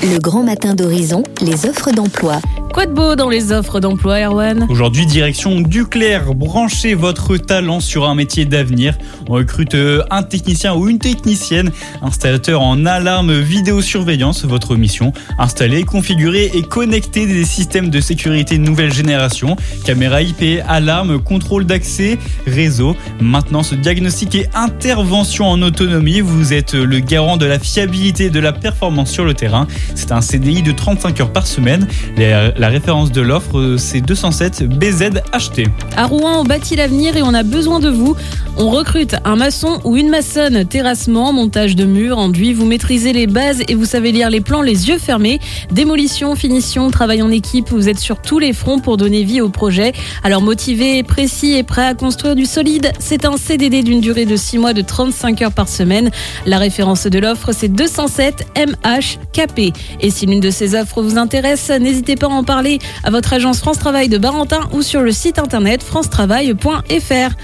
Le grand matin d'Horizon, les offres d'emploi. Quoi de beau dans les offres d'emploi, Erwan ? Aujourd'hui, direction Duclair. Branchez votre talent sur un métier d'avenir. On recrute un technicien ou une technicienne, installateur en alarme vidéosurveillance. Votre mission, installer, configurer et connecter des systèmes de sécurité nouvelle génération. Caméra IP, alarme, contrôle d'accès, réseau, maintenance, diagnostic et intervention en autonomie. Vous êtes le garant de la fiabilité et de la performance sur le terrain. C'est un CDI de 35 heures par semaine. La référence de l'offre, c'est 207 BZHT. À Rouen, on bâtit l'avenir et on a besoin de vous. On recrute un maçon ou une maçonne, terrassement, montage de murs, enduit. Vous maîtrisez les bases et vous savez lire les plans les yeux fermés. Démolition, finition, travail en équipe. Vous êtes sur tous les fronts pour donner vie au projet. Alors motivé, précis et prêt à construire du solide, c'est un CDD d'une durée de 6 mois de 35 heures par semaine. La référence de l'offre, c'est 207 MHKP. Et si l'une de ces offres vous intéresse, n'hésitez pas à en parler à votre agence France Travail de Barentin ou sur le site internet francetravail.fr.